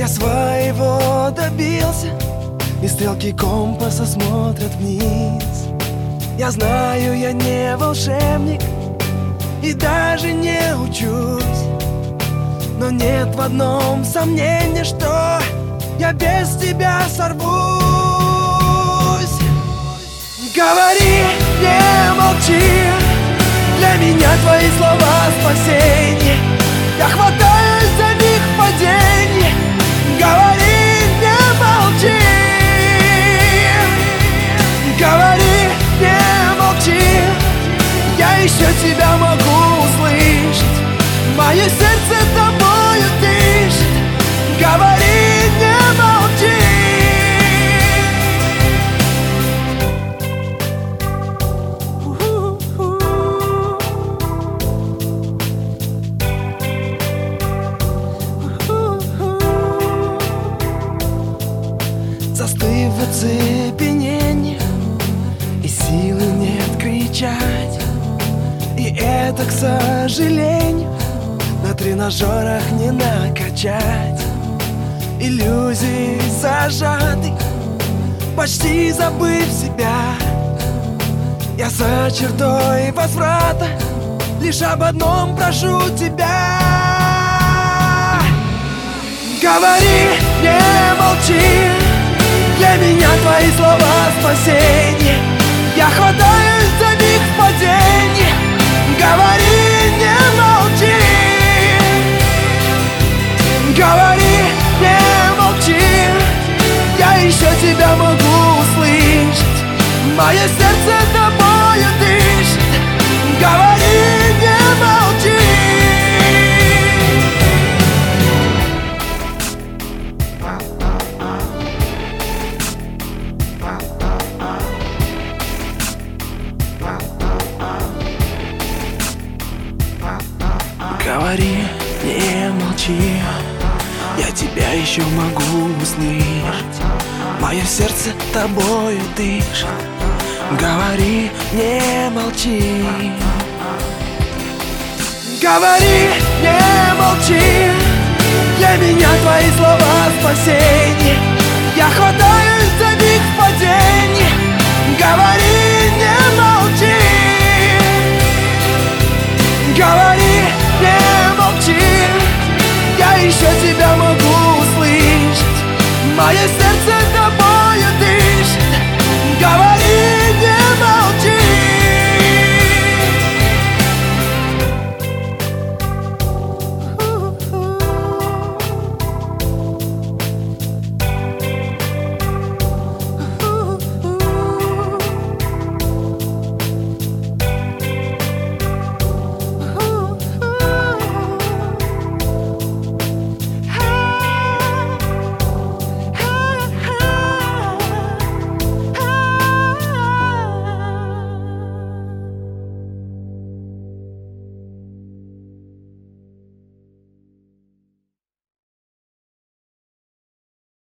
Я своего добился, и стрелки компаса смотрят вниз. Я знаю, я не волшебник и даже не учусь, но нет в одном сомнения, что я без тебя сорвусь. Говори, не молчи, для меня твои слова спасение. Я хватаюсь за них в падении. Говори, не молчи. Говори, не молчи. Я еще тебя могу услышать. Мое сердце тобою дышит. Говори, не молчи. Застыв в оцепенении, и силы нет кричать. И это, к сожалению, на тренажерах не накачать. Иллюзии зажаты, почти забыв себя. Я за чертой возврата лишь об одном прошу тебя. Говори, не молчи, для меня твои слова спасение. Я хватаюсь за них в падении. Говори, не молчи. Говори, не молчи. Я еще тебя могу услышать. Мое сердце тобою дышит. Говори, не молчи. Говори, не молчи, я тебя еще могу услышать. Мое сердце тобою дышит. Говори, не молчи. Говори, не молчи, для меня твои слова спасение. Я хватаюсь за них в падении. Говори, не молчи. Говори, не молчи, я еще тебя могу услышать. Мое сердце тобой